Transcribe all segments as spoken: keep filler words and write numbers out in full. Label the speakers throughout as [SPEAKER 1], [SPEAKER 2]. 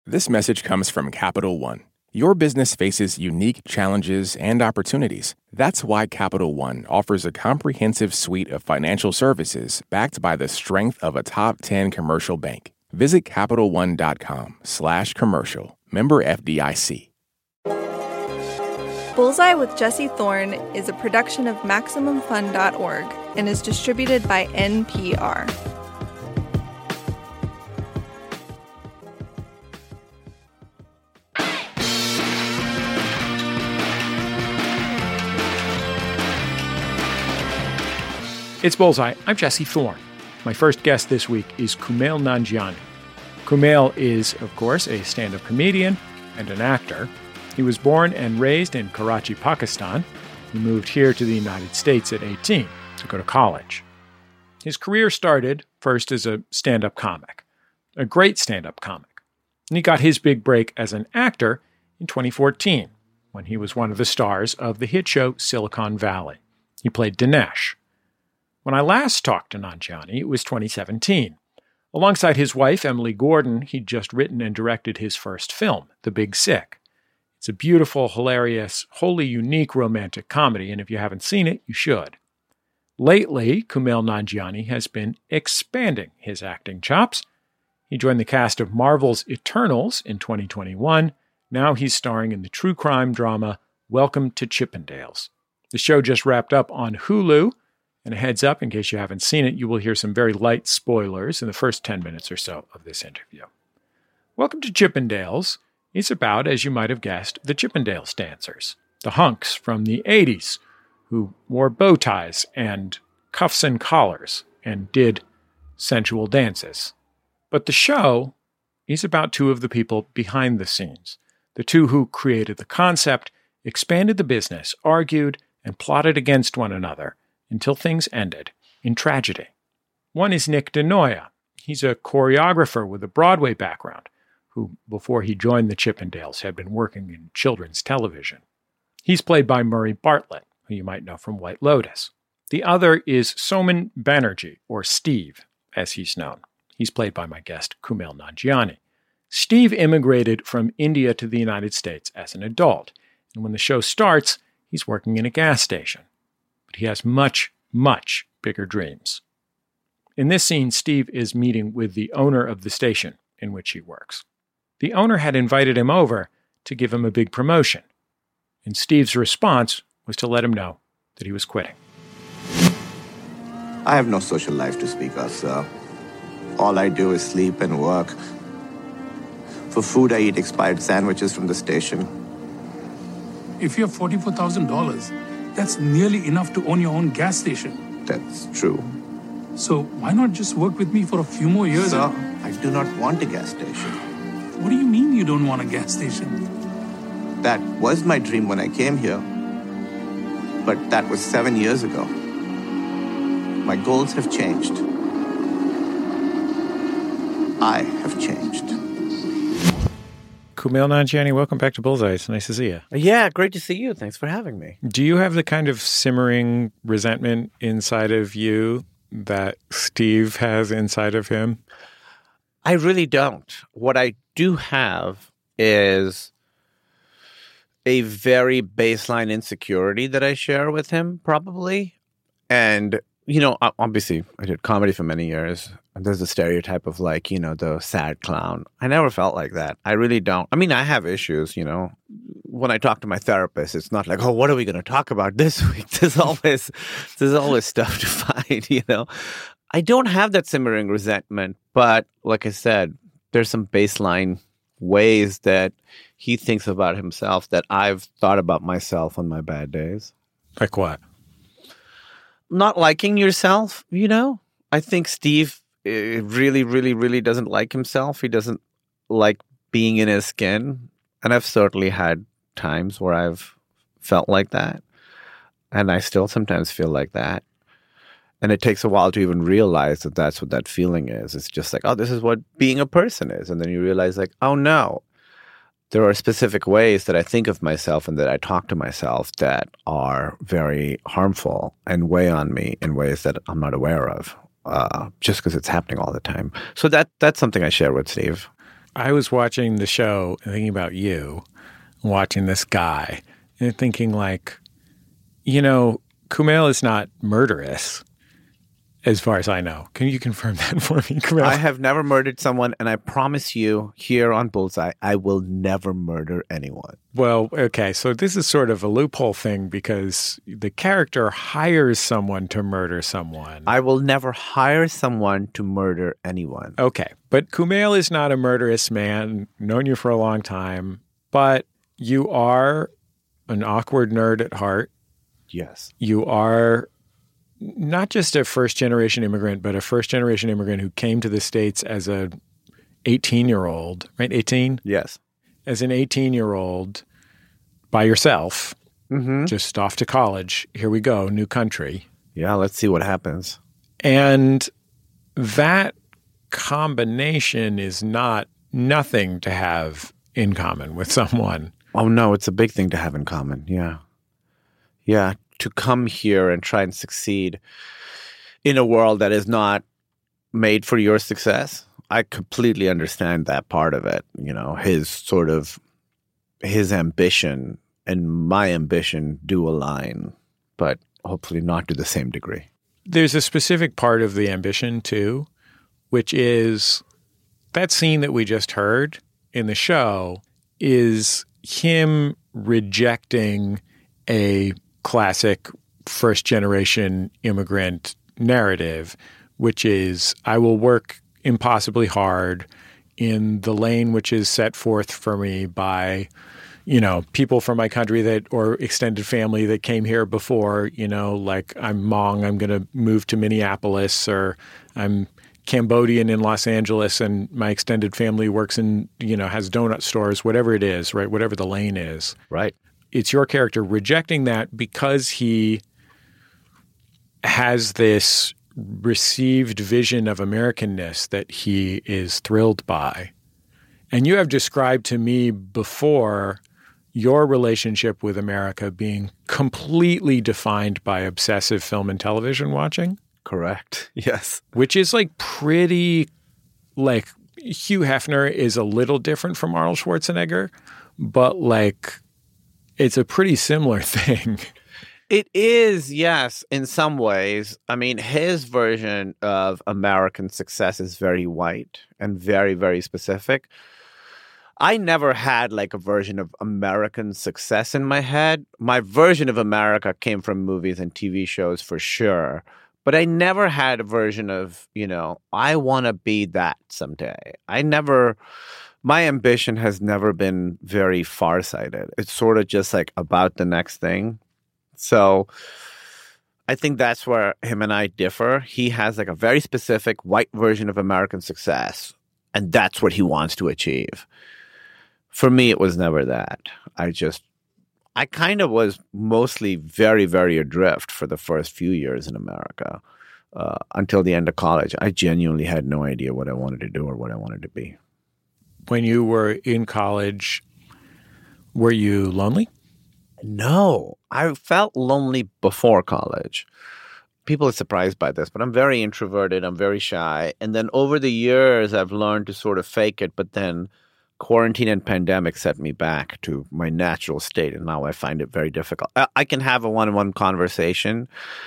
[SPEAKER 1] This message comes from Capital One. Your business faces unique challenges and opportunities. That's why Capital One offers a comprehensive suite of financial services backed by the strength of a top ten commercial bank. Visit CapitalOne.com slash commercial. Member F D I C.
[SPEAKER 2] Bullseye with Jesse Thorne is a production of Maximum Fun dot org and is distributed by N P R.
[SPEAKER 3] It's Bullseye. I'm Jesse Thorne. My first guest this week is Kumail Nanjiani. Kumail is, of course, a stand-up comedian and an actor. He was born and raised in Karachi, Pakistan. He moved here to the United States at eighteen to go to college. His career started first as a stand-up comic, a great stand-up comic. And he got his big break as an actor in twenty fourteen, when he was one of the stars of the hit show Silicon Valley. He played Dinesh. When I last talked to Nanjiani, it was twenty seventeen. Alongside his wife, Emily Gordon, he'd just written and directed his first film, The Big Sick. It's a beautiful, hilarious, wholly unique romantic comedy, and if you haven't seen it, you should. Lately, Kumail Nanjiani has been expanding his acting chops. He joined the cast of Marvel's Eternals in twenty twenty-one. Now he's starring in the true crime drama Welcome to Chippendales. The show just wrapped up on Hulu. And a heads up, in case you haven't seen it, you will hear some very light spoilers in the first ten minutes or so of this interview. Welcome to Chippendales is about, as you might have guessed, the Chippendales dancers, the hunks from the eighties who wore bow ties and cuffs and collars and did sensual dances. But the show is about two of the people behind the scenes, the two who created the concept, expanded the business, argued, and plotted against one another, until things ended in tragedy. One is Nick DeNoia. He's a choreographer with a Broadway background who, before he joined the Chippendales, had been working in children's television. He's played by Murray Bartlett, who you might know from White Lotus. The other is Soman Banerjee, or Steve, as he's known. He's played by my guest, Kumail Nanjiani. Steve immigrated from India to the United States as an adult, and when the show starts, he's working in a gas station. But he has much, much bigger dreams. In this scene, Steve is meeting with the owner of the station in which he works. The owner had invited him over to give him a big promotion, and Steve's response was to let him know that he was quitting.
[SPEAKER 4] I have no social life to speak of, sir. All I do is sleep and work. For food, I eat expired sandwiches from the station.
[SPEAKER 5] If you have forty-four thousand dollars, that's nearly enough to own your own gas station.
[SPEAKER 4] That's true.
[SPEAKER 5] So why not just work with me for a few more years?
[SPEAKER 4] Sir, I do not want a gas station.
[SPEAKER 5] What do you mean you don't want a gas station?
[SPEAKER 4] That was my dream when I came here. But that was seven years ago. My goals have changed. I have changed.
[SPEAKER 3] Kumail Nanjiani, welcome back to Bullseye. It's nice to see you.
[SPEAKER 6] Yeah, great to see you. Thanks for having me.
[SPEAKER 3] Do you have the kind of simmering resentment inside of you that Steve has inside of him?
[SPEAKER 6] I really don't. What I do have is a very baseline insecurity that I share with him, probably. And, you know, obviously, I did comedy for many years. And there's a stereotype of, like, you know, the sad clown. I never felt like that. I really don't. I mean, I have issues, you know. When I talk to my therapist, it's not like, oh, what are we going to talk about this week? There's always, there's always stuff to find, you know. I don't have that simmering resentment, but like I said, there's some baseline ways that he thinks about himself that I've thought about myself on my bad days.
[SPEAKER 3] Like what?
[SPEAKER 6] Not liking yourself, you know. I think Steve really, really, really doesn't like himself. He doesn't like being in his skin. And I've certainly had times where I've felt like that. And I still sometimes feel like that. And it takes a while to even realize that that's what that feeling is. It's just like, oh, this is what being a person is. And then you realize, like, oh, no. There are specific ways that I think of myself and that I talk to myself that are very harmful and weigh on me in ways that I'm not aware of. Uh, just because it's happening all the time. So that that's something I share with Steve.
[SPEAKER 3] I was watching the show and thinking about you, watching this guy, and thinking like, you know, Kumail is not murderous, as far as I know. Can you confirm that for me, Kumail?
[SPEAKER 6] I have never murdered someone, and I promise you here on Bullseye, I will never murder anyone.
[SPEAKER 3] Well, okay, so this is sort of a loophole thing because the character hires someone to murder someone.
[SPEAKER 6] I will never hire someone to murder anyone.
[SPEAKER 3] Okay, but Kumail is not a murderous man, known you for a long time, but you are an awkward nerd at heart.
[SPEAKER 6] Yes.
[SPEAKER 3] You are not just a first-generation immigrant, but a first-generation immigrant who came to the States as a eighteen-year-old, right? eighteen?
[SPEAKER 6] Yes.
[SPEAKER 3] As an eighteen-year-old by yourself,
[SPEAKER 6] Mm-hmm.
[SPEAKER 3] just off to college. Here we go, new country.
[SPEAKER 6] Yeah, let's see what happens.
[SPEAKER 3] And that combination is not nothing to have in common with someone.
[SPEAKER 6] Oh, no, it's a big thing to have in common. Yeah. Yeah, to come here and try and succeed in a world that is not made for your success. I completely understand that part of it. You know, his sort of, his ambition and my ambition do align, but hopefully not to the same degree.
[SPEAKER 3] There's a specific part of the ambition, too, which is that scene that we just heard in the show is him rejecting a classic first-generation immigrant narrative, which is, I will work impossibly hard in the lane which is set forth for me by, you know, people from my country that, or extended family that came here before, you know, like I'm Hmong, I'm going to move to Minneapolis, or I'm Cambodian in Los Angeles and my extended family works in, you know, has donut stores, whatever it is, right? Whatever the lane is.
[SPEAKER 6] Right.
[SPEAKER 3] It's your character rejecting that because he has this received vision of Americanness that he is thrilled by. And you have described to me before your relationship with America being completely defined by obsessive film and television watching.
[SPEAKER 6] Correct. Yes.
[SPEAKER 3] Which is like pretty, like Hugh Hefner is a little different from Arnold Schwarzenegger, but like it's a pretty similar thing.
[SPEAKER 6] It is, yes, in some ways. I mean, his version of American success is very white and very, very specific. I never had like a version of American success in my head. My version of America came from movies and T V shows for sure. But I never had a version of, you know, I want to be that someday. I never, my ambition has never been very farsighted. It's sort of just like about the next thing. So I think that's where him and I differ. He has like a very specific white version of American success, and that's what he wants to achieve. For me, it was never that. I just, I kind of was mostly very, very adrift for the first few years in America uh, until the end of college. I genuinely had no idea what I wanted to do or what I wanted to be.
[SPEAKER 3] When you were in college, were you lonely?
[SPEAKER 6] No, I felt lonely before college. People are surprised by this, but I'm very introverted. I'm very shy. And then over the years, I've learned to sort of fake it, but then quarantine and pandemic set me back to my natural state, and now I find it very difficult. I, I can have a one-on-one conversation,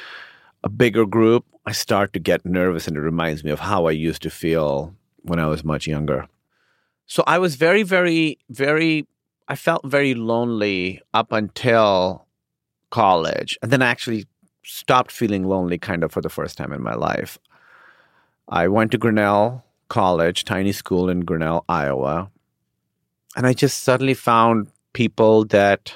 [SPEAKER 6] a bigger group. I start to get nervous, and it reminds me of how I used to feel when I was much younger. So I was very, very, very, I felt very lonely up until college, and then I actually stopped feeling lonely kind of for the first time in my life. I went to Grinnell College, tiny school in Grinnell, Iowa. And I just suddenly found people that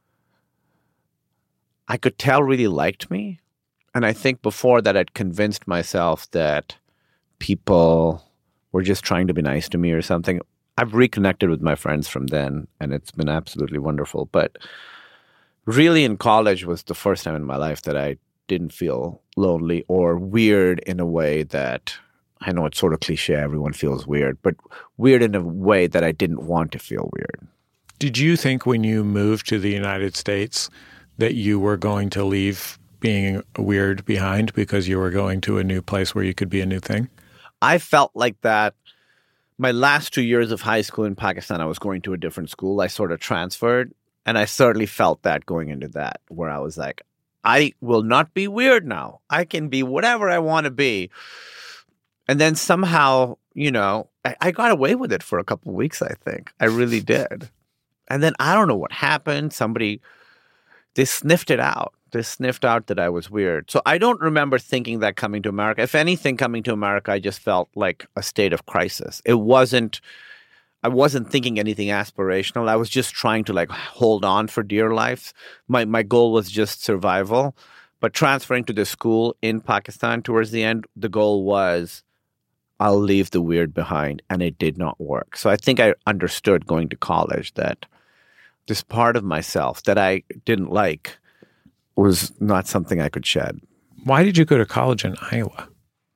[SPEAKER 6] I could tell really liked me. And I think before that, I'd convinced myself that people were just trying to be nice to me or something. I've reconnected with my friends from then, and it's been absolutely wonderful. But really in college was the first time in my life that I didn't feel lonely or weird in a way that, I know it's sort of cliche, everyone feels weird, but weird in a way that I didn't want to feel weird.
[SPEAKER 3] Did you think when you moved to the United States that you were going to leave being weird behind because you were going to a new place where you could be a new thing?
[SPEAKER 6] I felt like that my last two years of high school in Pakistan, I was going to a different school. I sort of transferred, and I certainly felt that going into that, where I was like, I will not be weird now. I can be whatever I want to be. And then somehow, you know, I, I got away with it for a couple of weeks, I think. I really did. And then I don't know what happened. Somebody, they sniffed it out. They sniffed out that I was weird. So I don't remember thinking that coming to America. If anything, coming to America, I just felt like a state of crisis. It wasn't, I wasn't thinking anything aspirational. I was just trying to like hold on for dear life. My my goal was just survival. But transferring to the school in Pakistan towards the end, the goal was I'll leave the weird behind. And it did not work. So I think I understood going to college that this part of myself that I didn't like was not something I could shed.
[SPEAKER 3] Why did you go to college in Iowa?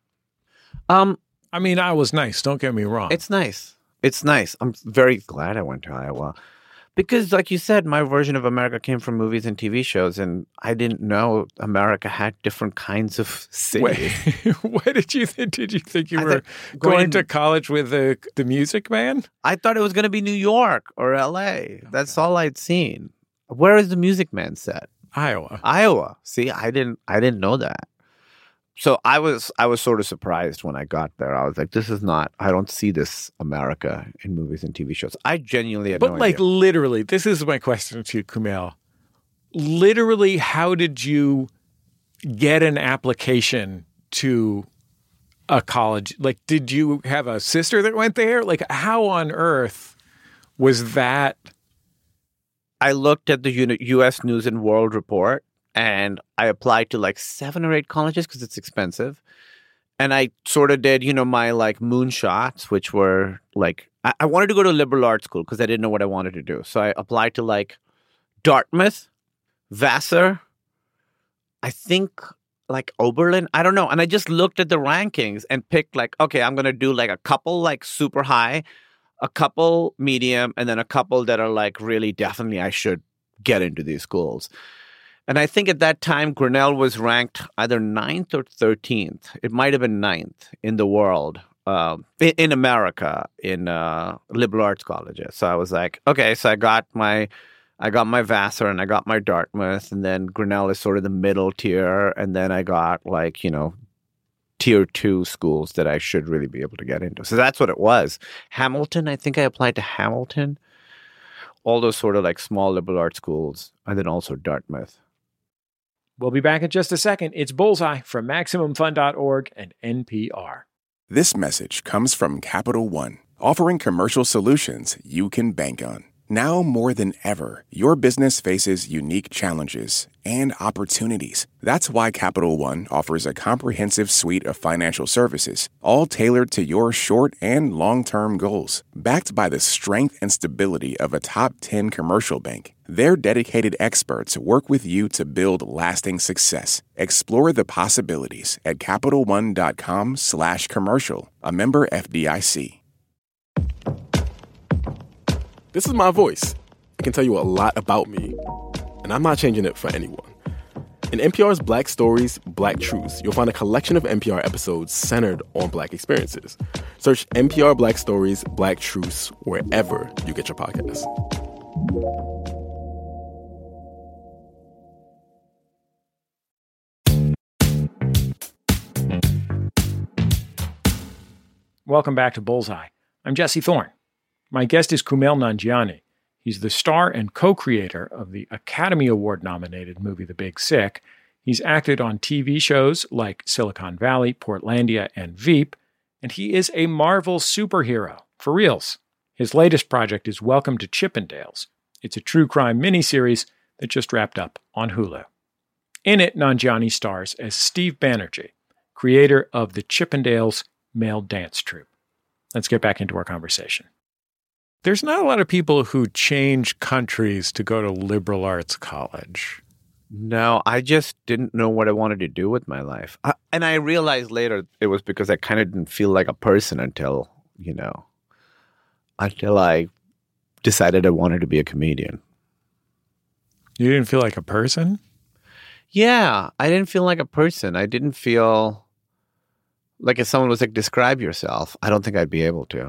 [SPEAKER 6] Um,
[SPEAKER 3] I mean, Iowa's nice. Don't get me wrong.
[SPEAKER 6] It's nice. It's nice. I'm very glad I went to Iowa. Because, like you said, my version of America came from movies and T V shows, and I didn't know America had different kinds of cities.
[SPEAKER 3] What did you think? Did you think you
[SPEAKER 6] I
[SPEAKER 3] were
[SPEAKER 6] think
[SPEAKER 3] going,
[SPEAKER 6] going
[SPEAKER 3] to college with the, the Music Man?
[SPEAKER 6] I thought it was going to be New York or L A. That's all I'd seen. Where is the Music Man set?
[SPEAKER 3] Iowa.
[SPEAKER 6] Iowa. See, I didn't I didn't know that. So I was I was sort of surprised when I got there. I was like, this is not, I don't see this America in movies and T V shows. I genuinely had
[SPEAKER 3] But
[SPEAKER 6] no
[SPEAKER 3] like
[SPEAKER 6] idea.
[SPEAKER 3] literally, this is my question to you, Kumail. Literally, how did you get an application to a college? Like, did you have a sister that went there? Like, how on earth was that?
[SPEAKER 6] I looked at the U S News and World Report, and I applied to like seven or eight colleges because it's expensive. And I sort of did, you know, my like moonshots, which were like, I, I wanted to go to a liberal arts school because I didn't know what I wanted to do. So I applied to like Dartmouth, Vassar, I think like Oberlin. I don't know. And I just looked at the rankings and picked like, okay, I'm going to do like a couple like super high, a couple medium, and then a couple that are like really definitely I should get into these schools. And I think at that time, Grinnell was ranked either ninth or thirteenth. It might have been ninth in the world, uh, in, in America, in uh, liberal arts colleges. So I was like, okay, so I got my, I got my Vassar and I got my Dartmouth, and then Grinnell is sort of the middle tier, and then I got like, you know, tier two schools that I should really be able to get into. So that's what it was. Hamilton, I think I applied to Hamilton. All those sort of like small liberal arts schools, and then also Dartmouth.
[SPEAKER 3] We'll be back in just a second. It's Bullseye from Maximum Fun dot org and N P R.
[SPEAKER 1] This message comes from Capital One, offering commercial solutions you can bank on. Now more than ever, your business faces unique challenges and opportunities. That's why Capital One offers a comprehensive suite of financial services, all tailored to your short and long-term goals. Backed by the strength and stability of a top ten commercial bank, their dedicated experts work with you to build lasting success. Explore the possibilities at CapitalOne.com slash commercial, a member F D I C.
[SPEAKER 7] This is my voice. It can tell you a lot about me, and I'm not changing it for anyone. In N P R's Black Stories, Black Truths, you'll find a collection of N P R episodes centered on Black experiences. Search N P R Black Stories, Black Truths wherever you get your podcasts.
[SPEAKER 3] Welcome back to Bullseye. I'm Jesse Thorne. My guest is Kumail Nanjiani. He's the star and co-creator of the Academy Award-nominated movie The Big Sick. He's acted on T V shows like Silicon Valley, Portlandia, and Veep, and he is a Marvel superhero, for reals. His latest project is Welcome to Chippendales. It's a true crime miniseries that just wrapped up on Hulu. In it, Nanjiani stars as Steve Banerjee, creator of the Chippendales male dance troupe. Let's get back into our conversation. There's not a lot of people who change countries to go to liberal arts college.
[SPEAKER 6] No, I just didn't know what I wanted to do with my life. I, and I realized later it was because I kind of didn't feel like a person until, you know, until I decided I wanted to be a comedian.
[SPEAKER 3] You didn't feel like a person?
[SPEAKER 6] Yeah, I didn't feel like a person. I didn't feel like if someone was like, describe yourself, I don't think I'd be able to.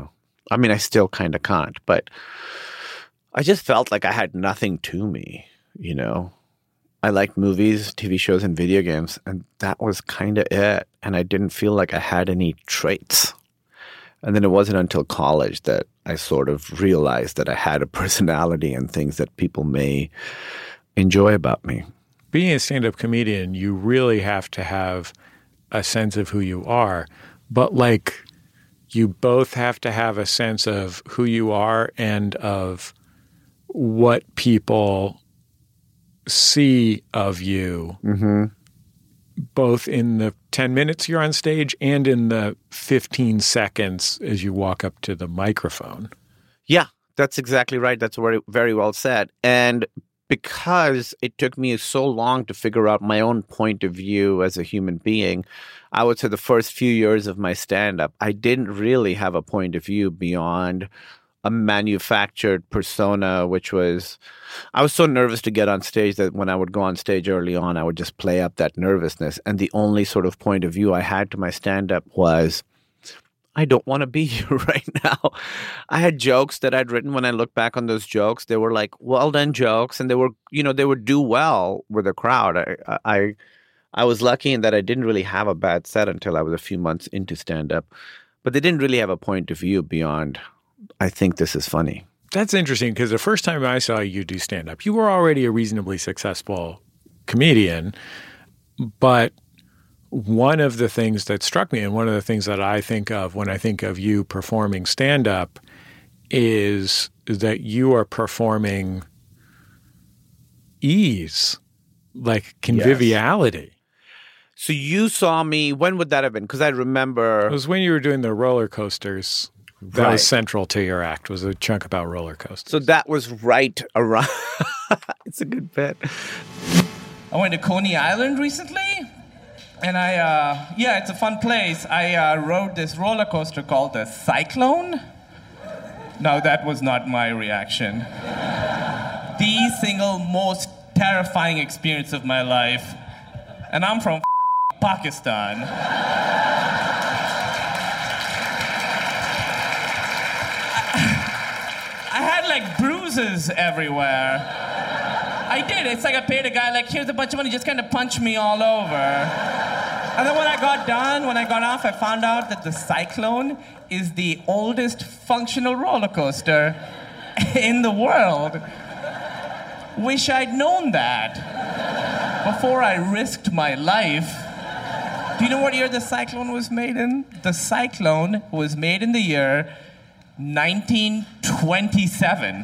[SPEAKER 6] I mean, I still kind of can't, but I just felt like I had nothing to me, you know? I liked movies, T V shows, and video games, and that was kind of it. And I didn't feel like I had any traits. And then it wasn't until college that I sort of realized that I had a personality and things that people may enjoy about me.
[SPEAKER 3] Being a stand-up comedian, you really have to have a sense of who you are. But, like, you both have to have a sense of who you are and of what people see of you,
[SPEAKER 6] mm-hmm.
[SPEAKER 3] both in the ten minutes you're on stage and in the fifteen seconds as you walk up to the microphone.
[SPEAKER 6] Yeah, that's exactly right. That's very, very well said. And because it took me so long to figure out my own point of view as a human being, I would say the first few years of my stand-up, I didn't really have a point of view beyond a manufactured persona, which was, I was so nervous to get on stage that when I would go on stage early on, I would just play up that nervousness. And the only sort of point of view I had to my stand-up was, I don't want to be here right now. I had jokes that I'd written. When I look back on those jokes, they were like well-done jokes, and they were, you know, they would do well with the crowd. I, I, I was lucky in that I didn't really have a bad set until I was a few months into stand-up, but they didn't really have a point of view beyond, I think this is funny.
[SPEAKER 3] That's interesting because the first time I saw you do stand-up, you were already a reasonably successful comedian, but one of the things that struck me and one of the things that I think of when I think of you performing stand-up is that you are performing ease, like conviviality.
[SPEAKER 6] Yes. So you saw me, when would that have been? Because I remember...
[SPEAKER 3] It was when you were doing the roller coasters. That right. was central to your act, was a chunk about roller coasters.
[SPEAKER 6] So that was right around... It's a good bit.
[SPEAKER 8] I went to Coney Island recently, and I, uh, yeah, it's a fun place. I uh, rode this roller coaster called the Cyclone. No, that was not my reaction. The single most terrifying experience of my life. And I'm from Pakistan. I had like bruises everywhere. I did. It's like I paid a guy, like, here's a bunch of money, just kind of punch me all over. And then when I got done, when I got off, I found out that the Cyclone is the oldest functional roller coaster in the world. Wish I'd known that before I risked my life. Do you know what year the Cyclone was made in? The Cyclone was made in the year nineteen twenty-seven.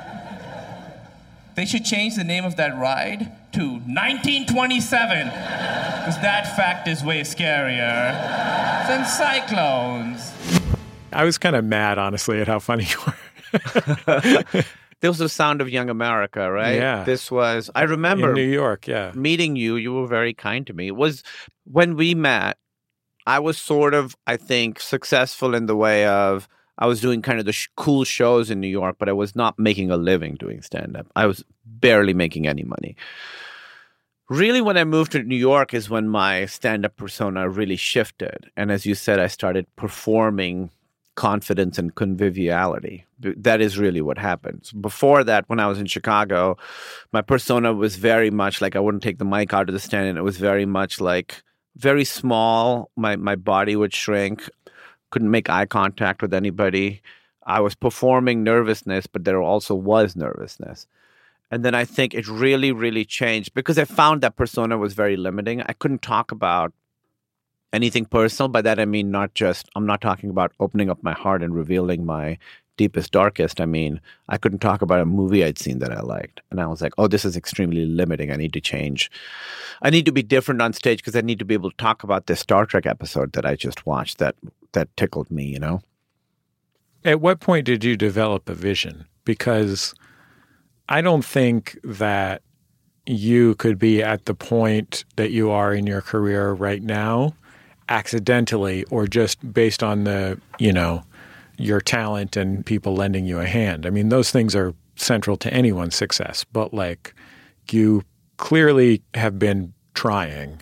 [SPEAKER 8] They should change the name of that ride to nineteen twenty-seven, because that fact is way scarier than cyclones.
[SPEAKER 3] I was kind of mad, honestly, at how funny you were.
[SPEAKER 6] This was the sound of Young America, right?
[SPEAKER 3] Yeah.
[SPEAKER 6] This was, I remember.
[SPEAKER 3] In New York, yeah.
[SPEAKER 6] Meeting you, you were very kind to me. It was, when we met, I was sort of, I think, successful in the way of, I was doing kind of the sh- cool shows in New York, but I was not making a living doing stand-up. I was barely making any money. Really, when I moved to New York is when my stand-up persona really shifted. And as you said, I started performing confidence and conviviality. That is really what happens. Before that, when I was in Chicago, my persona was very much like I wouldn't take the mic out of the stand, and it was very much like very small. My my body would shrink. Couldn't make eye contact with anybody. I was performing nervousness, but there also was nervousness. And then I think it really, really changed because I found that persona was very limiting. I couldn't talk about anything personal. By that, I mean not just, I'm not talking about opening up my heart and revealing my deepest, darkest. I mean, I couldn't talk about a movie I'd seen that I liked. And I was like, oh, this is extremely limiting. I need to change. I need to be different on stage because I need to be able to talk about this Star Trek episode that I just watched that that tickled me, you know?
[SPEAKER 3] At what point did you develop a vision? Because I don't think that you could be at the point that you are in your career right now accidentally or just based on the, you know, your talent and people lending you a hand. I mean, those things are central to anyone's success, but like you clearly have been trying.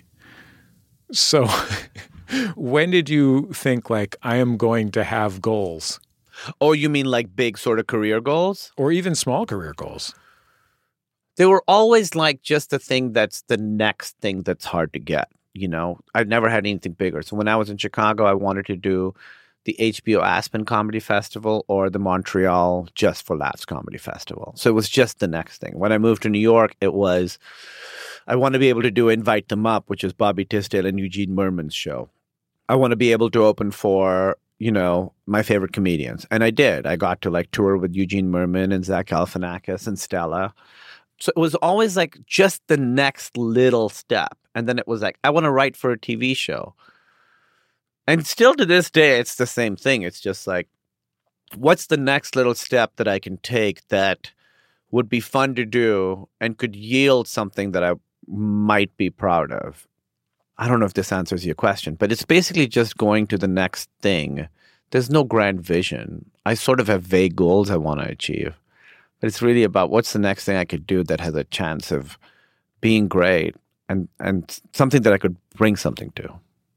[SPEAKER 3] So when did you think like, I am going to have goals?
[SPEAKER 6] Oh, you mean like big sort of career goals?
[SPEAKER 3] Or even small career goals?
[SPEAKER 6] They were always like just the thing that's the next thing that's hard to get. You know, I've never had anything bigger. So when I was in Chicago, I wanted to do the H B O Aspen Comedy Festival or the Montreal Just for Laughs Comedy Festival. So it was just the next thing. When I moved to New York, it was, I want to be able to do Invite Them Up, which is Bobby Tisdale and Eugene Merman's show. I want to be able to open for, you know, my favorite comedians. And I did. I got to like tour with Eugene Merman and Zach Galifianakis and Stella. So it was always like just the next little step. And then it was like, I want to write for a T V show. And still to this day, it's the same thing. It's just like, what's the next little step that I can take that would be fun to do and could yield something that I might be proud of? I don't know if this answers your question, but it's basically just going to the next thing. There's no grand vision. I sort of have vague goals I want to achieve. But it's really about what's the next thing I could do that has a chance of being great and, and something that I could bring something to.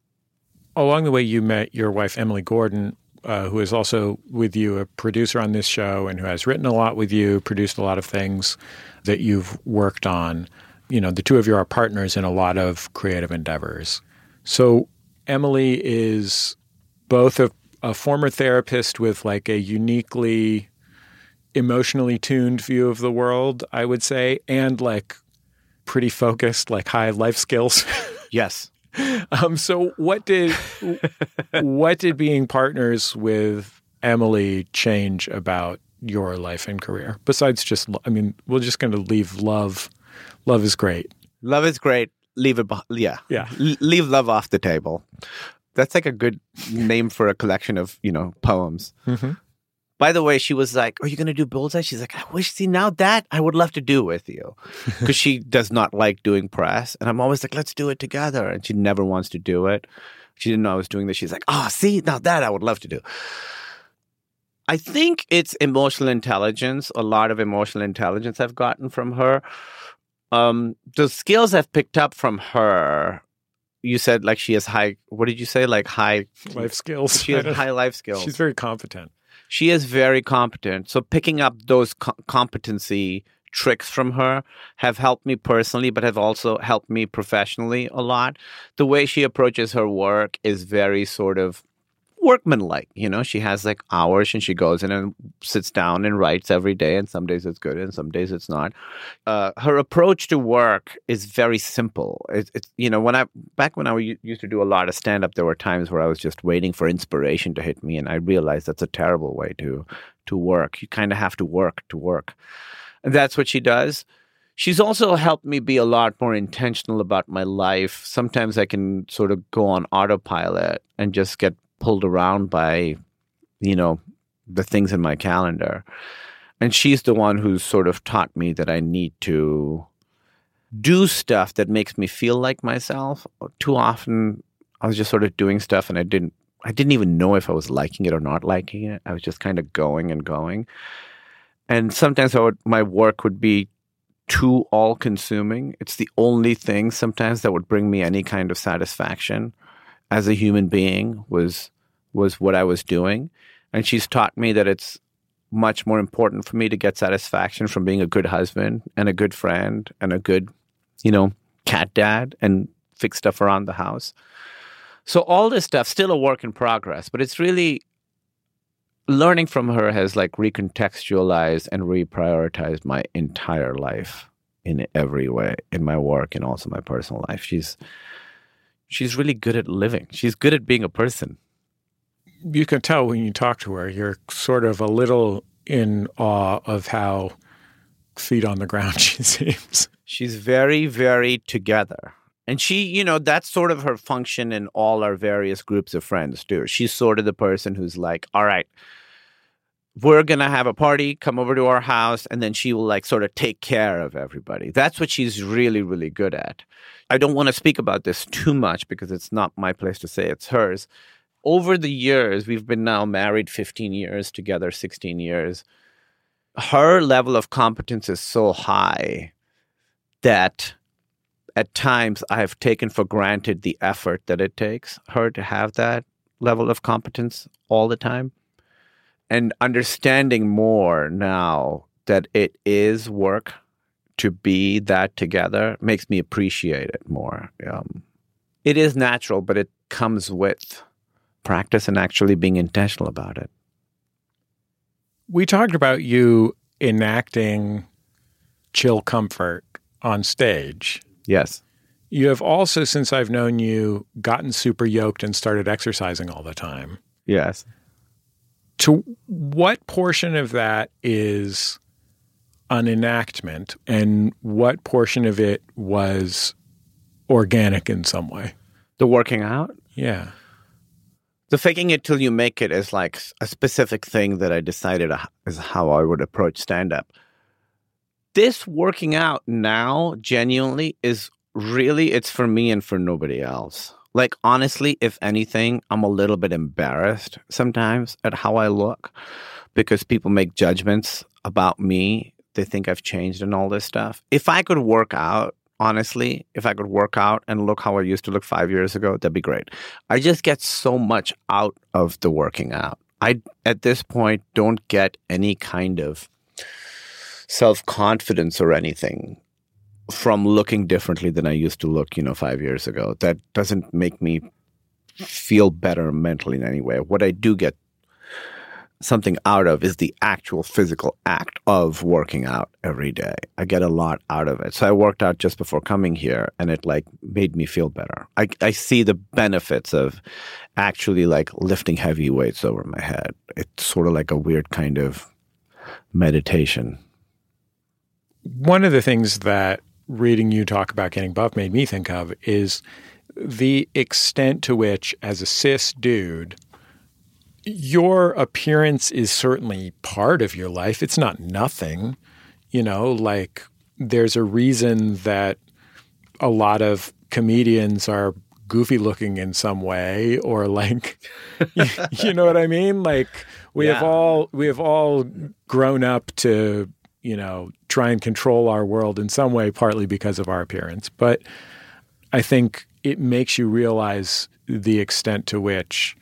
[SPEAKER 3] Along the way, you met your wife, Emily Gordon, uh, who is also with you, a producer on this show and who has written a lot with you, produced a lot of things that you've worked on. You know, the two of you are partners in a lot of creative endeavors. So Emily is both a, a former therapist with like a uniquely emotionally tuned view of the world, I would say, and like pretty focused, like high life skills.
[SPEAKER 6] Yes.
[SPEAKER 3] Um, so what did what did being partners with Emily change about your life and career? Besides just, I mean, we're just going to leave love. Love is great.
[SPEAKER 6] Love is great. Leave it, yeah.
[SPEAKER 3] Yeah.
[SPEAKER 6] L- leave love off the table. That's like a good name for a collection of, you know, poems.
[SPEAKER 3] Mm-hmm.
[SPEAKER 6] By the way, she was like, are you going to do Bullseye? She's like, I wish, see, now that I would love to do with you. Because she does not like doing press. And I'm always like, let's do it together. And she never wants to do it. She didn't know I was doing this. She's like, oh, see, now that I would love to do. I think it's emotional intelligence. A lot of emotional intelligence I've gotten from her. Um, the skills I've picked up from her, you said like she has high, what did you say? Like high
[SPEAKER 3] life skills.
[SPEAKER 6] She has high life skills.
[SPEAKER 3] She's very competent.
[SPEAKER 6] She is very competent. So picking up those co- competency tricks from her have helped me personally, but have also helped me professionally a lot. The way she approaches her work is very sort of workmanlike. You know, she has like hours and she goes in and sits down and writes every day. And some days it's good and some days it's not. Uh, her approach to work is very simple. It's, it's, you know, when I, back when I used to do a lot of stand-up, there were times where I was just waiting for inspiration to hit me. And I realized that's a terrible way to, to work. You kind of have to work to work. And that's what she does. She's also helped me be a lot more intentional about my life. Sometimes I can sort of go on autopilot and just get pulled around by, you know, the things in my calendar. And she's the one who's sort of taught me that I need to do stuff that makes me feel like myself. Too often I was just sort of doing stuff and I didn't, I didn't even know if I was liking it or not liking it. I was just kind of going and going. And sometimes I would, my work would be too all-consuming. It's the only thing sometimes that would bring me any kind of satisfaction as a human being was was what I was doing. And she's taught me that it's much more important for me to get satisfaction from being a good husband and a good friend and a good, you know, cat dad and fix stuff around the house. So all this stuff, still a work in progress, but it's really, learning from her has like recontextualized and reprioritized my entire life in every way, in my work and also my personal life. She's She's really good at living. She's good at being a person.
[SPEAKER 3] You can tell when you talk to her, you're sort of a little in awe of how feet on the ground she seems.
[SPEAKER 6] She's very, very together. And she, you know, that's sort of her function in all our various groups of friends too. She's sort of the person who's like, all right, we're going to have a party, come over to our house, and then she will like sort of take care of everybody. That's what she's really, really good at. I don't want to speak about this too much because it's not my place to say, it's hers. Over the years, we've been now married fifteen years together, sixteen years. Her level of competence is so high that at times I have taken for granted the effort that it takes her to have that level of competence all the time. and understanding more now that it is work to be that together makes me appreciate it more. Um, it is natural, but it comes with practice and actually being intentional about it.
[SPEAKER 3] We talked about you enacting chill comfort on stage.
[SPEAKER 6] Yes.
[SPEAKER 3] You have also, since I've known you, gotten super yoked and started exercising all the time.
[SPEAKER 6] Yes.
[SPEAKER 3] To what portion of that is an enactment and what portion of it was organic in some way?
[SPEAKER 6] The working out?
[SPEAKER 3] Yeah.
[SPEAKER 6] The faking it till you make it is like a specific thing that I decided is how I would approach stand-up. This working out now, genuinely, is really, it's for me and for nobody else. Like, honestly, if anything, I'm a little bit embarrassed sometimes at how I look because people make judgments about me. They think I've changed and all this stuff. If I could work out, honestly, if I could work out and look how I used to look five years ago, that'd be great. I just get so much out of the working out. I, at this point, don't get any kind of self-confidence or anything from looking differently than I used to look, you know, five years ago. That doesn't make me feel better mentally in any way. What I do get something out of is the actual physical act of working out every day. I get a lot out of it. So I worked out just before coming here and it like made me feel better. I, I see the benefits of actually like lifting heavy weights over my head. It's sort of like a weird kind of meditation.
[SPEAKER 3] One of the things that reading you talk about getting buff made me think of is the extent to which, as a cis dude, your appearance is certainly part of your life. It's not nothing. You know, like there's a reason that a lot of comedians are goofy looking in some way, or like, you, you know what I mean? Like we yeah. have all, we have all grown up to, you know, try and control our world in some way, partly because of our appearance. But I think it makes you realize the extent to which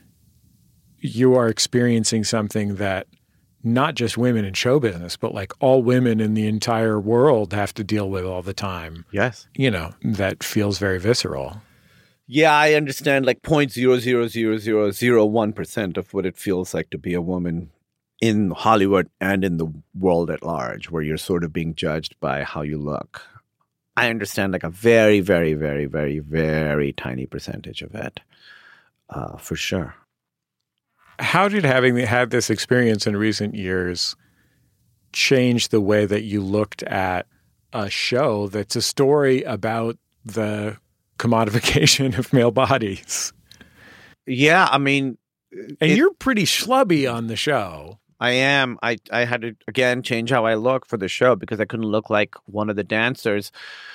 [SPEAKER 3] you are experiencing something that not just women in show business, but like all women in the entire world have to deal with all the time.
[SPEAKER 6] Yes.
[SPEAKER 3] You know, that feels very visceral.
[SPEAKER 6] Yeah, I understand like zero point zero zero zero zero zero one percent of what it feels like to be a woman in Hollywood and in the world at large, where you're sort of being judged by how you look. I understand like a very, very, very, very, very tiny percentage of it, uh, for sure.
[SPEAKER 3] How did having had this experience in recent years change the way that you looked at a show that's a story about the commodification of male bodies?
[SPEAKER 6] Yeah, I mean...
[SPEAKER 3] And
[SPEAKER 6] it,
[SPEAKER 3] you're pretty schlubby on the show.
[SPEAKER 6] I am. I, I had to, again, change how I look for the show because I couldn't look like one of the dancers.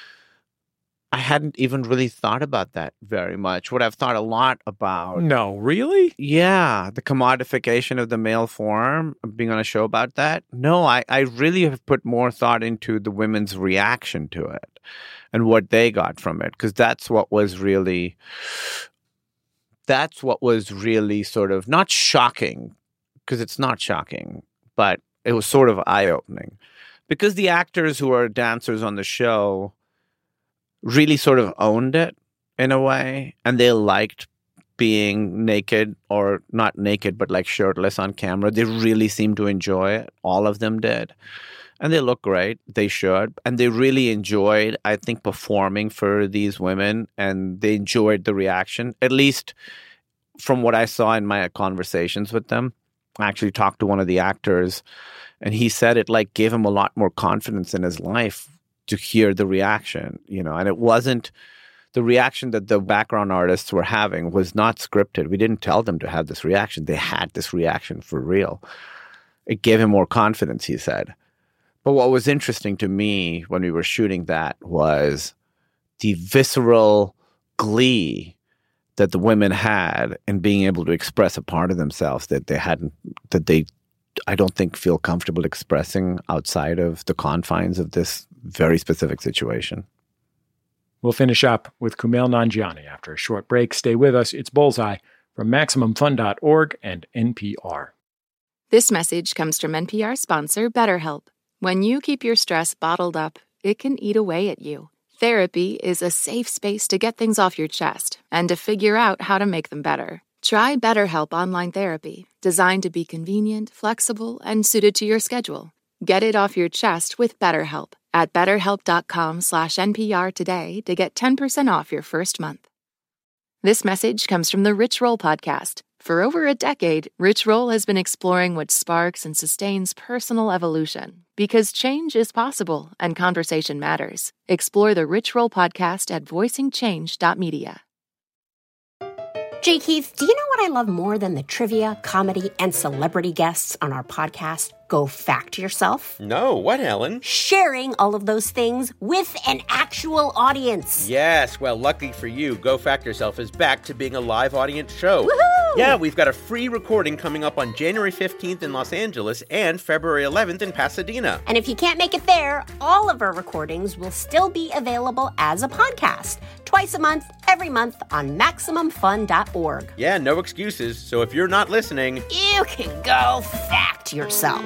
[SPEAKER 6] I hadn't even really thought about that very much. What I've thought a lot about...
[SPEAKER 3] No, really?
[SPEAKER 6] Yeah, the commodification of the male form, being on a show about that. No, I, I really have put more thought into the women's reaction to it and what they got from it, because that's what was really... That's what was really sort of, not shocking, because it's not shocking, but it was sort of eye-opening. Because the actors who are dancers on the show really sort of owned it in a way, and they liked being naked, or not naked, but like shirtless on camera. They really seemed to enjoy it. All of them did. And they look great. They should. And they really enjoyed, I think, performing for these women, and they enjoyed the reaction, at least from what I saw in my conversations with them. I actually talked to one of the actors, and he said it like gave him a lot more confidence in his life to hear the reaction, you know, and it wasn't the reaction that the background artists were having was not scripted. We didn't tell them to have this reaction. They had this reaction for real. It gave him more confidence, he said. But what was interesting to me when we were shooting that was the visceral glee that the women had in being able to express a part of themselves that they hadn't, that they, I don't think, feel comfortable expressing outside of the confines of this very specific situation.
[SPEAKER 3] We'll finish up with Kumail Nanjiani after a short break. Stay with us. It's Bullseye from Maximum Fun dot org and N P R.
[SPEAKER 9] This message comes from N P R sponsor BetterHelp. When you keep your stress bottled up, it can eat away at you. Therapy is a safe space to get things off your chest and to figure out how to make them better. Try BetterHelp Online Therapy, designed to be convenient, flexible, and suited to your schedule. Get it off your chest with BetterHelp at betterhelp.com slash NPR today to get ten percent off your first month. This message comes from the Rich Roll Podcast. For over a decade, Rich Roll has been exploring what sparks and sustains personal evolution. Because change is possible and conversation matters. Explore the Rich Roll Podcast at voicing change dot media.
[SPEAKER 10] Jay Keith, do you know what I love more than the trivia, comedy, and celebrity guests on our podcast, Go Fact Yourself?
[SPEAKER 11] No, what, Helen?
[SPEAKER 10] Sharing all of those things with an actual audience.
[SPEAKER 11] Yes, well, luckily for you, Go Fact Yourself is back to being a live audience show.
[SPEAKER 10] Woohoo!
[SPEAKER 11] Yeah, we've got a free recording coming up on January fifteenth in Los Angeles and February eleventh in Pasadena.
[SPEAKER 10] And if you can't make it there, all of our recordings will still be available as a podcast, twice a month, every month on Maximum Fun dot org.
[SPEAKER 11] Yeah, no excuses. So if you're not listening,
[SPEAKER 10] you can go fact yourself.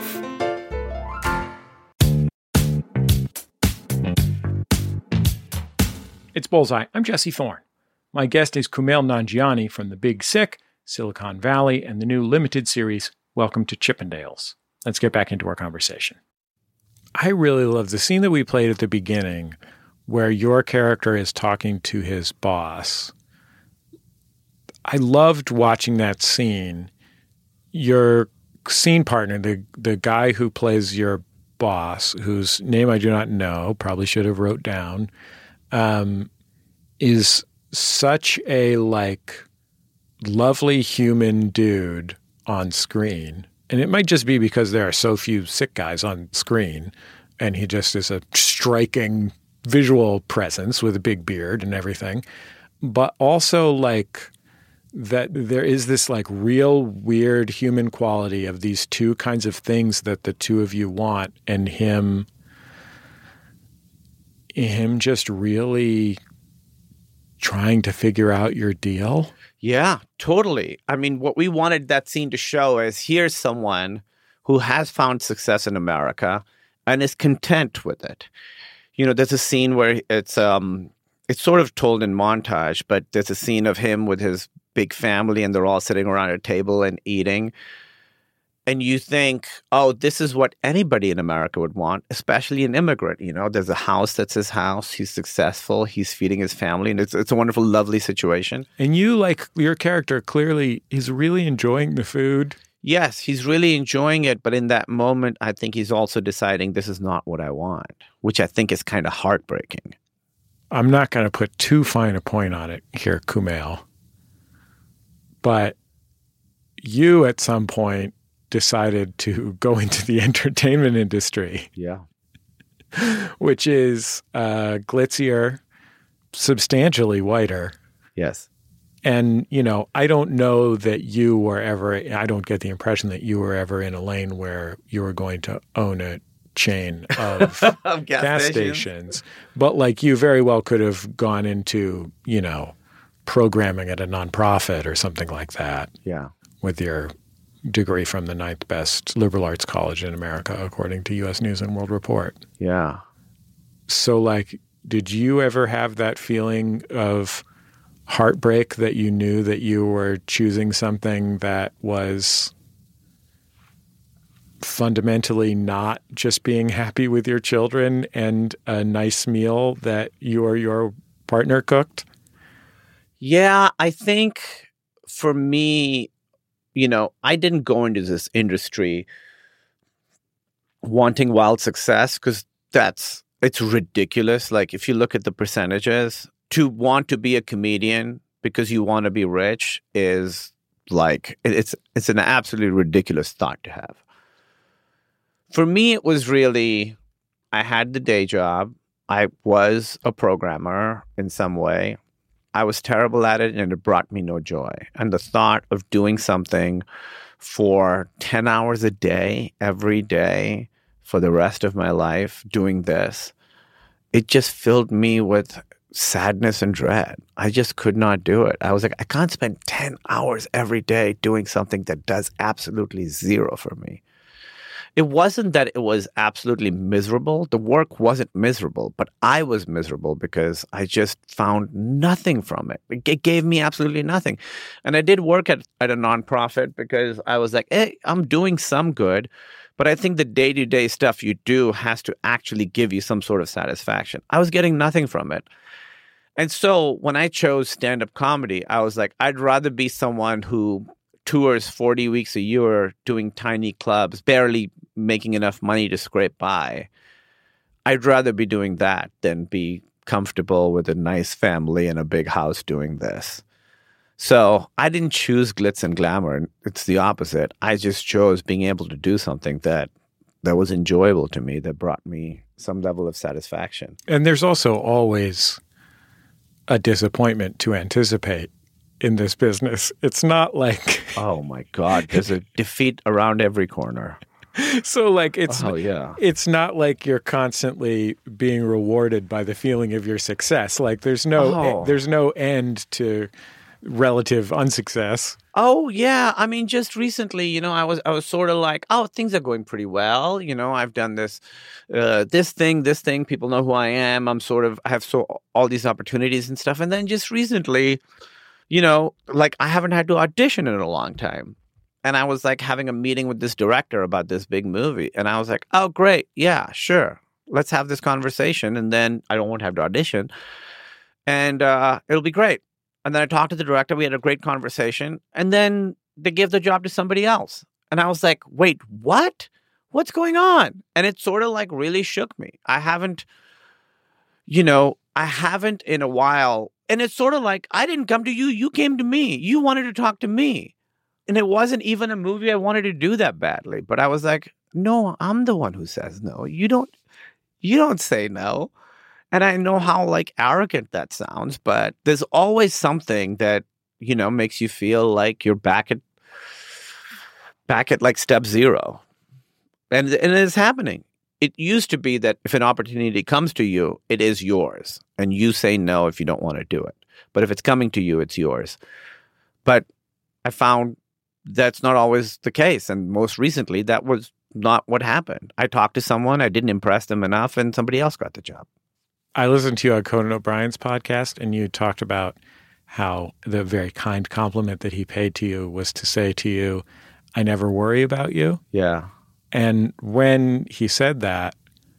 [SPEAKER 3] It's Bullseye. I'm Jesse Thorne. My guest is Kumail Nanjiani from The Big Sick, Silicon Valley, and the new limited series, Welcome to Chippendales. Let's get back into our conversation. I really love the scene that we played at the beginning where your character is talking to his boss. I loved watching that scene. Your scene partner, the the guy who plays your boss, whose name I do not know, probably should have wrote down, um, is such a like lovely human dude on screen. And it might just be because there are so few sick guys on screen, and he just is a striking visual presence with a big beard and everything. But also like that there is this like real weird human quality of these two kinds of things that the two of you want, and him him just really trying to figure out your deal.
[SPEAKER 6] Yeah, totally. I mean, what we wanted that scene to show is here's someone who has found success in America and is content with it. You know, there's a scene where it's um it's sort of told in montage, but there's a scene of him with his big family and they're all sitting around a table and eating. And you think, oh, this is what anybody in America would want, especially an immigrant. You know, there's a house that's his house. He's successful. He's feeding his family. And it's it's a wonderful, lovely situation.
[SPEAKER 3] And you, like, your character clearly is really enjoying the food.
[SPEAKER 6] Yes, he's really enjoying it. But in that moment, I think he's also deciding this is not what I want, which I think is kind of heartbreaking.
[SPEAKER 3] I'm not going to put too fine a point on it here, Kumail. But you, at some point, decided to go into the entertainment industry.
[SPEAKER 6] Yeah.
[SPEAKER 3] Which is uh, glitzier, substantially whiter.
[SPEAKER 6] Yes.
[SPEAKER 3] And, you know, I don't know that you were ever, I don't get the impression that you were ever in a lane where you were going to own a chain of,
[SPEAKER 6] of gas,
[SPEAKER 3] gas
[SPEAKER 6] stations.
[SPEAKER 3] stations. But, like, you very well could have gone into, you know, programming at a nonprofit or something like that.
[SPEAKER 6] Yeah.
[SPEAKER 3] With your degree from the ninth best liberal arts college in America, according to U S News and World Report.
[SPEAKER 6] Yeah.
[SPEAKER 3] So, like, did you ever have that feeling of heartbreak that you knew that you were choosing something that was fundamentally not just being happy with your children and a nice meal that you or your partner cooked?
[SPEAKER 6] Yeah, I think for me, you know, I didn't go into this industry wanting wild success because that's, it's ridiculous. Like, if you look at the percentages, to want to be a comedian because you want to be rich is like, it's it's an absolutely ridiculous thought to have. For me, it was really, I had the day job. I was a programmer in some way. I was terrible at it, and it brought me no joy. And the thought of doing something for ten hours a day, every day, for the rest of my life, doing this, it just filled me with sadness and dread. I just could not do it. I was like, I can't spend ten hours every day doing something that does absolutely zero for me. It wasn't that it was absolutely miserable. The work wasn't miserable, but I was miserable because I just found nothing from it. It gave me absolutely nothing. And I did work at, at a nonprofit because I was like, hey, I'm doing some good, but I think the day-to-day stuff you do has to actually give you some sort of satisfaction. I was getting nothing from it. And so when I chose stand-up comedy, I was like, I'd rather be someone who tours forty weeks a year doing tiny clubs, barely making enough money to scrape by. I'd rather be doing that than be comfortable with a nice family and a big house doing this. So I didn't choose glitz and glamour. It's the opposite. I just chose being able to do something that that was enjoyable to me, that brought me some level of satisfaction.
[SPEAKER 3] And there's also always a disappointment to anticipate in this business. It's not like...
[SPEAKER 6] oh, my God. There's a defeat around every corner.
[SPEAKER 3] So, like, it's
[SPEAKER 6] oh, yeah.
[SPEAKER 3] it's not like you're constantly being rewarded by the feeling of your success. Like, there's no
[SPEAKER 6] Oh.
[SPEAKER 3] there's no end to relative unsuccess.
[SPEAKER 6] Oh, yeah. I mean, just recently, you know, I was I was sort of like, oh, things are going pretty well. You know, I've done this, uh, this thing, this thing. People know who I am. I'm sort of, I have so all these opportunities and stuff. And then just recently, you know, like I haven't had to audition in a long time. And I was like having a meeting with this director about this big movie. And I was like, oh, great. Yeah, sure. Let's have this conversation. And then I don't want to have to audition. And uh, it'll be great. And then I talked to the director. We had a great conversation. And then they gave the job to somebody else. And I was like, wait, what? What's going on? And it sort of like really shook me. I haven't, you know, I haven't in a while. And it's sort of like, I didn't come to you. You came to me. You wanted to talk to me. And it wasn't even a movie I wanted to do that badly. But I was like, no, I'm the one who says no. You don't, you don't say no. And I know how like arrogant that sounds, but there's always something that, you know, makes you feel like you're back at, back at like step zero. And, and it is happening. It used to be that if an opportunity comes to you, it is yours. And you say no if you don't want to do it. But if it's coming to you, it's yours. But I found that's not always the case. And most recently, that was not what happened. I talked to someone, I didn't impress them enough, and somebody else got the job.
[SPEAKER 3] I listened to you on Conan O'Brien's podcast, and you talked about how the very kind compliment that he paid to you was to say to you, I never worry about you.
[SPEAKER 6] Yeah.
[SPEAKER 3] And when he said that,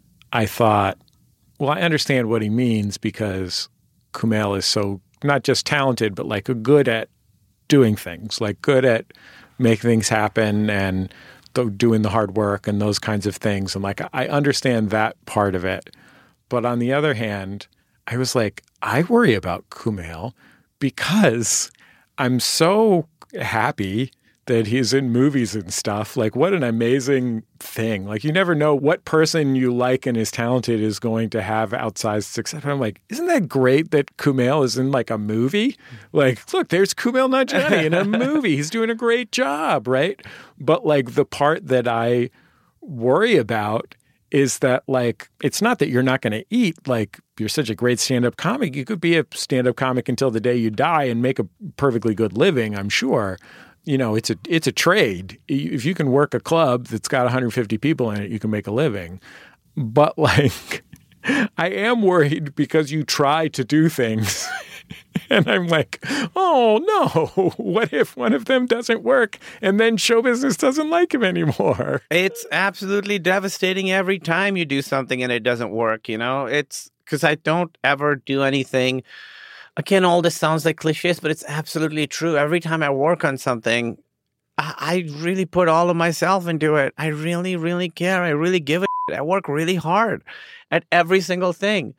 [SPEAKER 3] I thought, well, I understand what he means because Kumail is so not just talented, but like good at doing things, like good at making things happen and th- doing the hard work and those kinds of things. And like, I understand that part of it. But on the other hand, I was like, I worry about Kumail because I'm so happy that he's in movies and stuff. Like, what an amazing thing. Like, you never know what person you like and is talented is going to have outsized success. I'm like, isn't that great that Kumail is in like a movie? Like, look, there's Kumail Nanjiani in a movie. He's doing a great job, right? But like the part that I worry about is that, like, it's not that you're not going to eat. Like, you're such a great stand-up comic. You could be a stand-up comic until the day you die and make a perfectly good living, I'm sure. You know, it's a it's a trade. If you can work a club that's got one hundred fifty people in it, you can make a living. But, like, I am worried because you try to do things. And I'm like, oh, no, what if one of them doesn't work and then show business doesn't like him anymore?
[SPEAKER 6] It's absolutely devastating every time you do something and it doesn't work, you know? It's because I don't ever do anything. Again, all this sounds like cliches, but it's absolutely true. Every time I work on something, I, I really put all of myself into it. I really, really care. I really give a shit. I work really hard at every single thing.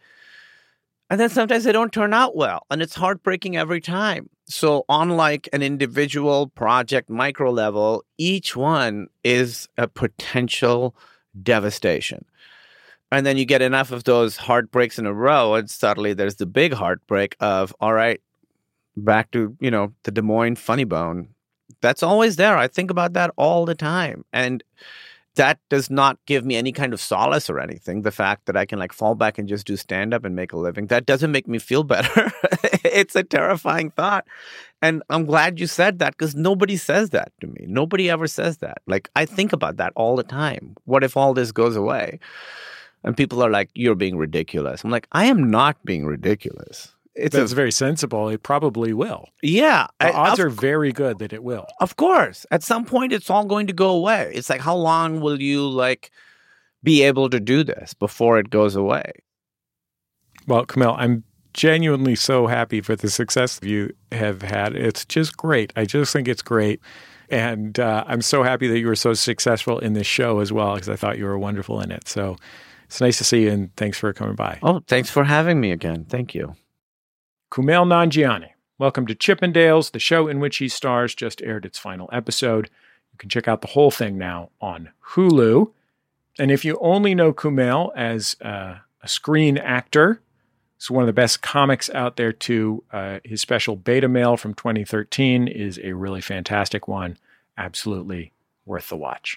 [SPEAKER 6] And then sometimes they don't turn out well, and it's heartbreaking every time. So on like an individual project micro level, each one is a potential devastation. And then you get enough of those heartbreaks in a row, and suddenly there's the big heartbreak of, all right, back to, you know, the Des Moines Funny Bone. That's always there. I think about that all the time. And that does not give me any kind of solace or anything. The fact that I can like fall back and just do stand-up and make a living, that doesn't make me feel better. It's a terrifying thought. And I'm glad you said that because nobody says that to me. Nobody ever says that. Like, I think about that all the time. What if all this goes away? And people are like, you're being ridiculous. I'm like, I am not being ridiculous. It's
[SPEAKER 3] That's
[SPEAKER 6] a,
[SPEAKER 3] very sensible. It probably will.
[SPEAKER 6] Yeah.
[SPEAKER 3] The
[SPEAKER 6] I,
[SPEAKER 3] odds
[SPEAKER 6] of,
[SPEAKER 3] are very good that it will.
[SPEAKER 6] Of course. At some point, it's all going to go away. It's like, how long will you, like, be able to do this before it goes away?
[SPEAKER 3] Well, Kumail, I'm genuinely so happy for the success you have had. It's just great. I just think it's great. And uh, I'm so happy that you were so successful in this show as well, because I thought you were wonderful in it. So it's nice to see you, and thanks for coming by.
[SPEAKER 6] Oh, thanks for having me again. Thank you.
[SPEAKER 3] Kumail Nanjiani, welcome to Chippendales. The show in which he stars just aired its final episode. You can check out the whole thing now on Hulu. And if you only know Kumail as uh, a screen actor, it's one of the best comics out there too. Uh, his special Beta Male from twenty thirteen is a really fantastic one. Absolutely worth the watch.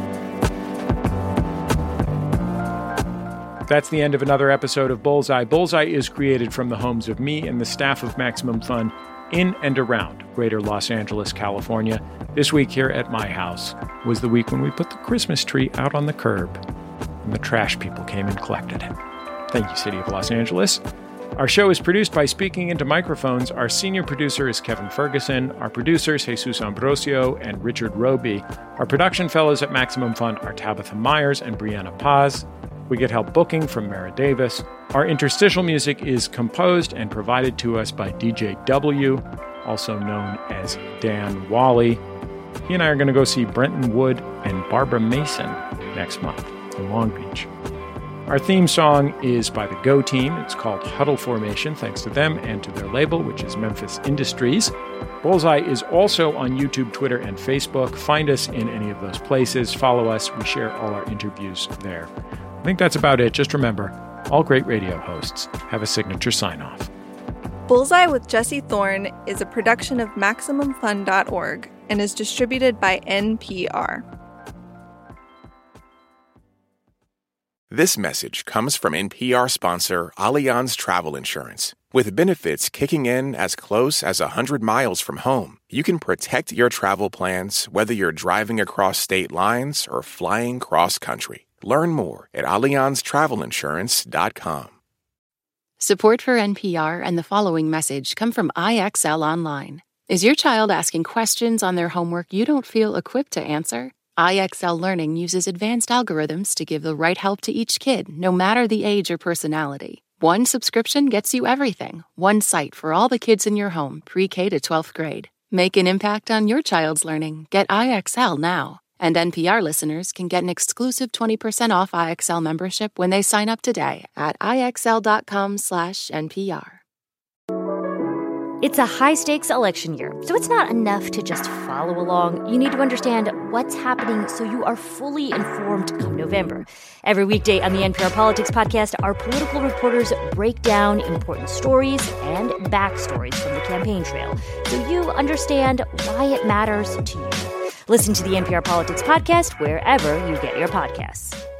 [SPEAKER 3] That's the end of another episode of Bullseye. Bullseye is created from the homes of me and the staff of Maximum Fun in and around greater Los Angeles, California. This week here at my house was the week when we put the Christmas tree out on the curb and the trash people came and collected it. Thank you, City of Los Angeles. Our show is produced by Speaking Into Microphones. Our senior producer is Kevin Ferguson. Our producers, Jesus Ambrosio and Richard Roby. Our production fellows at Maximum Fun are Tabitha Myers and Brianna Paz. We get help booking from Mara Davis. Our interstitial music is composed and provided to us by D J W, also known as Dan Wally. He and I are going to go see Brenton Wood and Barbara Mason next month in Long Beach. Our theme song is by the Go Team. It's called Huddle Formation, thanks to them and to their label, which is Memphis Industries. Bullseye is also on YouTube, Twitter, and Facebook. Find us in any of those places. Follow us. We share all our interviews there. I think that's about it. Just remember, all great radio hosts have a signature sign-off.
[SPEAKER 2] Bullseye with Jesse Thorne is a production of Maximum Fun dot org and is distributed by N P R.
[SPEAKER 1] This message comes from N P R sponsor Allianz Travel Insurance. With benefits kicking in as close as one hundred miles from home, you can protect your travel plans whether you're driving across state lines or flying cross-country. Learn more at Allianz Travel Insurance dot com.
[SPEAKER 9] Support for N P R and the following message come from I X L Online. Is your child asking questions on their homework you don't feel equipped to answer? I X L Learning uses advanced algorithms to give the right help to each kid, no matter the age or personality. One subscription gets you everything. One site for all the kids in your home, pre-K to twelfth grade. Make an impact on your child's learning. Get I X L now. And N P R listeners can get an exclusive twenty percent off I X L membership when they sign up today at IXL.com slash NPR.
[SPEAKER 12] It's a high-stakes election year, so it's not enough to just follow along. You need to understand what's happening so you are fully informed come November. Every weekday on the N P R Politics Podcast, our political reporters break down important stories and backstories from the campaign trail so you understand why it matters to you. Listen to the N P R Politics Podcast wherever you get your podcasts.